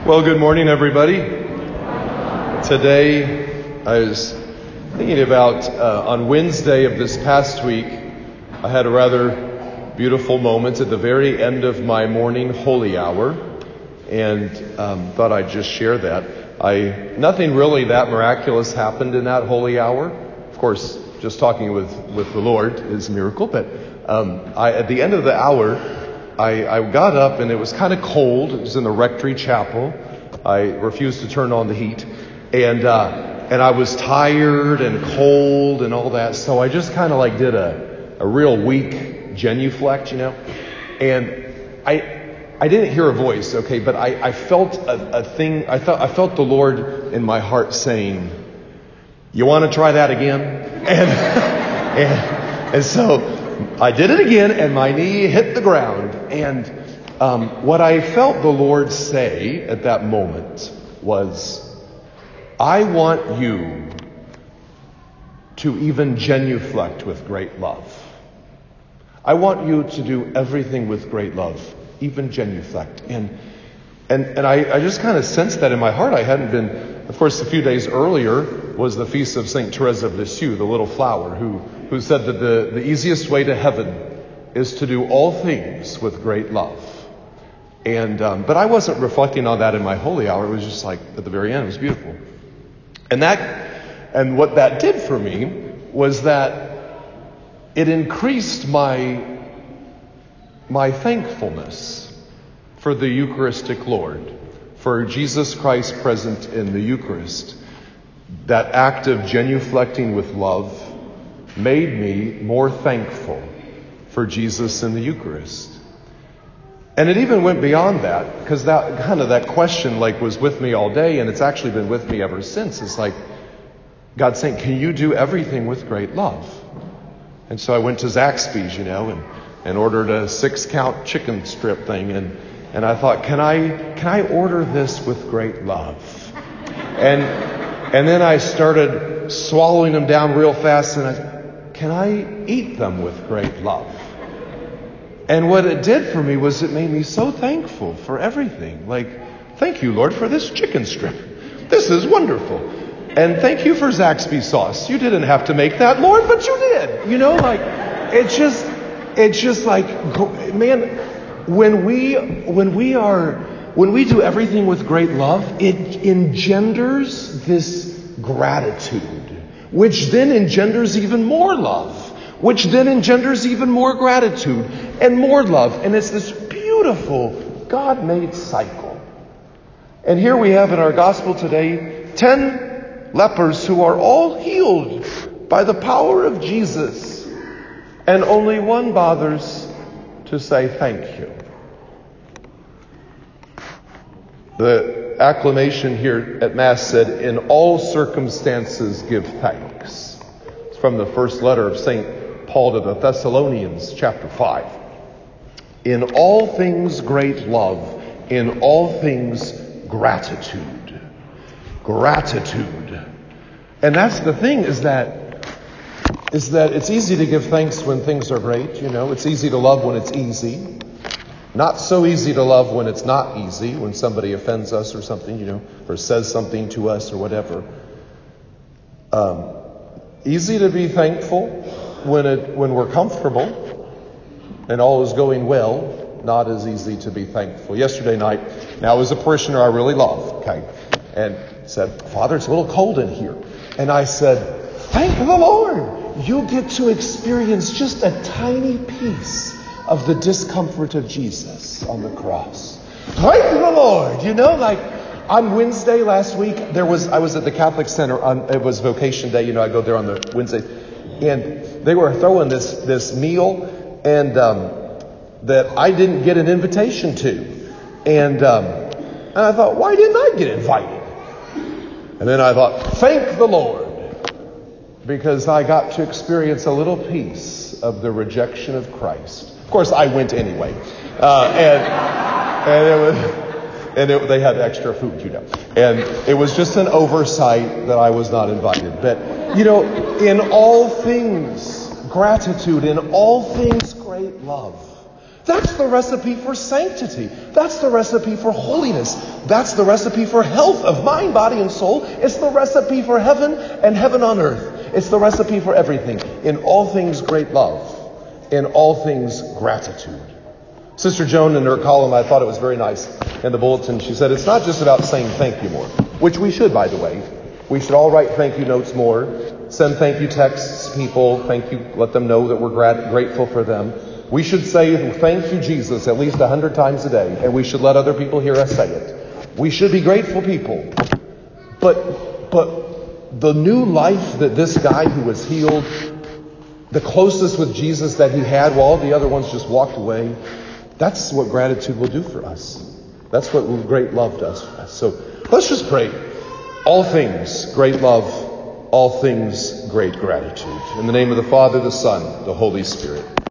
Well, good morning, everybody. Today, I was thinking about on Wednesday of this past week, I had a rather beautiful moment at the very end of my morning holy hour, and thought I'd just share that. Nothing really that miraculous happened in that holy hour. Of course, just talking with the Lord is a miracle, but at the end of the hour, I got up and it was kind of cold. It was in the rectory chapel. I refused to turn on the heat. And I was tired and cold and all that. So I just kind of did a real weak genuflect, And I didn't hear a voice, okay, but I felt a thing. I felt the Lord in my heart saying, "You want to try that again?" And so I did it again, and my knee hit the ground. And what I felt the Lord say at that moment was, "I want you to even genuflect with great love. I want you to do everything with great love, even genuflect." And I just kind of sensed that in my heart. I hadn't been, of course, a few days earlier was the feast of Saint Therese of Lisieux, the little flower, who said that the easiest way to heaven is to do all things with great love. And but I wasn't reflecting on that in my holy hour. It was just at the very end, it was beautiful. And what that did for me was that it increased my thankfulness for the Eucharistic Lord, for Jesus Christ present in the Eucharist. That act of genuflecting with love made me more thankful for Jesus in the Eucharist. And it even went beyond that, because that question was with me all day, and it's actually been with me ever since. It's God saying, "Can you do everything with great love?" And so I went to Zaxby's, and ordered a 6-count chicken strip thing, and I thought, can I order this with great love? And then I started swallowing them down real fast, and can I eat them with great love? And what it did for me was it made me so thankful for everything. Thank you, Lord, for this chicken strip. This is wonderful. And thank you for Zaxby's sauce. You didn't have to make that, Lord, but you did. It's just man, when we do everything with great love, it engenders this gratitude, which then engenders even more love, which then engenders even more gratitude and more love. And it's this beautiful God-made cycle. And here we have in our gospel today 10 lepers who are all healed by the power of Jesus. And only one bothers to say thank you. The acclamation here at Mass said, "In all circumstances give thanks." It's from the first letter of St. Paul to the Thessalonians, chapter 5. In all things great love, in all things gratitude. Gratitude. And that's the thing, is that it's easy to give thanks when things are great, It's easy to love when it's easy. Not so easy to love when it's not easy, when somebody offends us or something, or says something to us or whatever. Easy to be thankful when we're comfortable and all is going well. Not as easy to be thankful. Yesterday night, now as a parishioner I really love, okay, and said, "Father, it's a little cold in here." And I said, "Thank the Lord. You get to experience just a tiny piece of the discomfort of Jesus on the cross. Thank the Lord." On Wednesday last week, I was at the Catholic Center it was Vocation Day. I go there on the Wednesday, and they were throwing this meal, and that I didn't get an invitation to, and I thought, why didn't I get invited? And then I thought, thank the Lord, because I got to experience a little piece of the rejection of Christ. Of course, I went anyway, they had extra food, and it was just an oversight that I was not invited. But in all things gratitude, in all things great love. That's the recipe for sanctity. That's the recipe for holiness. That's the recipe for health of mind, body, and soul. It's the recipe for heaven and heaven on earth. It's the recipe for everything. In all things, great love. In all things, gratitude. Sister Joan, in her column, I thought it was very nice in the bulletin. She said, it's not just about saying thank you more, which we should, by the way. We should all write thank you notes more. Send thank you texts, people. Thank you. Let them know that we're grateful for them. We should say thank you, Jesus, at least 100 times a day, and we should let other people hear us say it. We should be grateful people. But the new life that this guy who was healed, the closest with Jesus that he had while all the other ones just walked away, that's what gratitude will do for us. That's what great love does for us. So let's just pray. All things, great love. All things, great gratitude. In the name of the Father, the Son, the Holy Spirit.